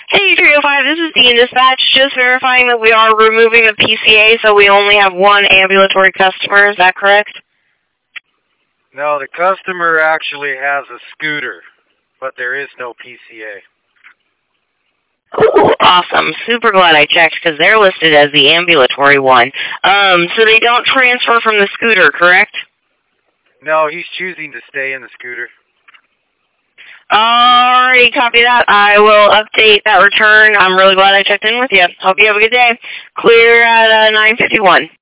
Hey, 305, this is Dean Dispatch. Just verifying that we are removing a PCA, so we only have one ambulatory customer. Is that correct? No, the customer actually has a scooter, but there is no PCA. Ooh, awesome. Super glad I checked because they're listed as the ambulatory one. So they don't transfer from the scooter, correct? No, he's choosing to stay in the scooter. Alrighty, copy that. I will update that return. I'm really glad I checked in with you. Hope you have a good day. Clear at 9:51.